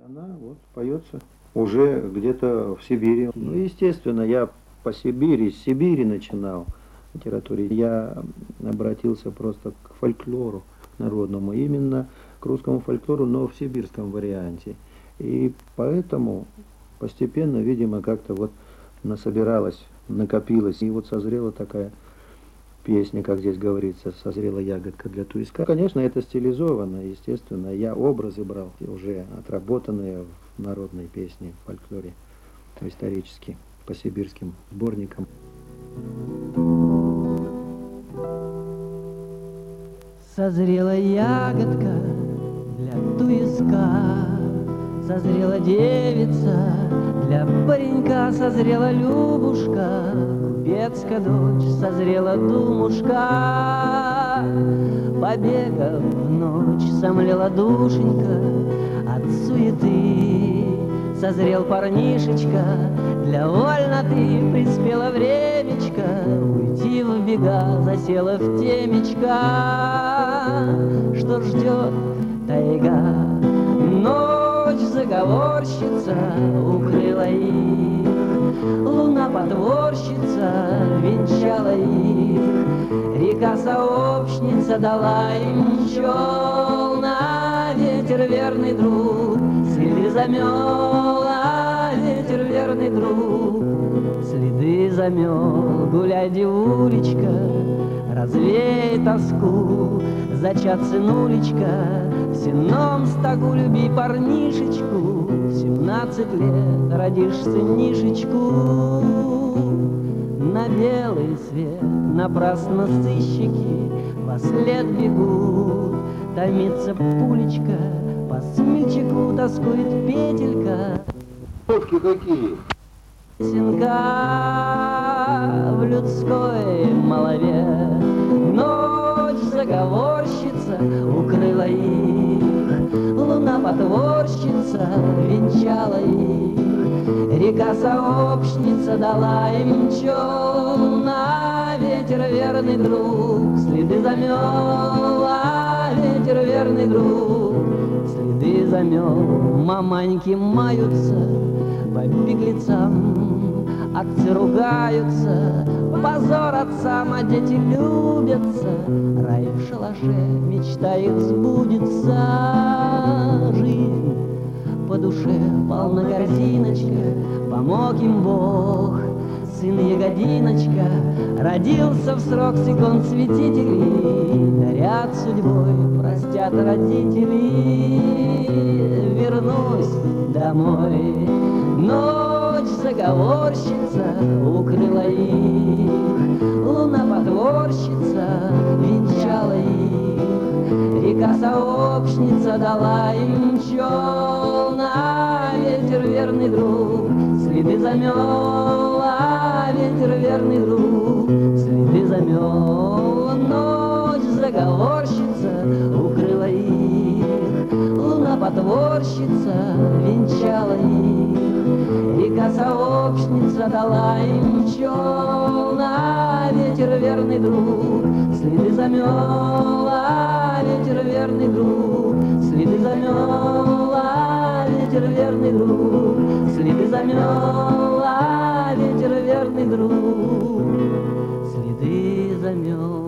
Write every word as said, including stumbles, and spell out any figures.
Она вот поется уже где-то в Сибири. Ну, естественно, я по Сибири, с Сибири начинал в литературе. Я обратился просто к фольклору народному, именно к русскому фольклору, но в сибирском варианте. И поэтому постепенно, видимо, как-то вот насобиралась, накопилась, и вот созрела такая песня, как здесь говорится, созрела ягодка для туиска. Конечно, это стилизовано, естественно. Я образы брал, уже отработанные в народной песне, в фольклоре, исторически, по сибирским сборникам. Созрела ягодка для туиска, созрела девица для паренька, созрела Любушка, купецкая дочь, созрела думушка. Побегав в ночь, сомлела душенька от суеты, созрел парнишечка для вольноты, приспело времечко уйти в бега, засела в темечко. Что ждет тайга? Ночь заговорщица укрыла их, луна потворщица венчала их, река сообщница дала им чел, на ветер верный друг следы замел, а ветер верный друг следы замел. Гуляй, девулечка, развей тоску, зачат сынулечка, в сенном стогу люби парнишечку, в семнадцать лет родишь сынишечку. На белый свет напрасно сыщики во след бегут, томится пулечка, по смельчаку тоскует петелька. Фотки какие? Песенка в людской молве, ночь заговорщица укрыла их, луна потворщица венчала их, река сообщница дала им чел, на ветер верный друг следы замел, а ветер верный друг следы замел. Маманьки маются по беглецам, отцы ругаются, позор отцам, а дети любятся, рай в шалаше, мечта их сбудется. Жизнь по душе полна корзиночка, помог им Бог, сын ягодиночка, родился в срок секунд святителей, дарят судьбой, простят родители. Вернусь домой, ночь заговорщица укрыла их, луна потворщица венчала их, река сообщница дала им чел, на ветер верный друг следы замел, а ветер верный друг следы замел. Ночь заговорщица укрыла их, луна потворщица венчала их, река сообщница дала им чел, на ветер верный друг следы замел, а ветер верный друг следы замел, а ветер верный друг следы замел, а ветер верный друг следы замел.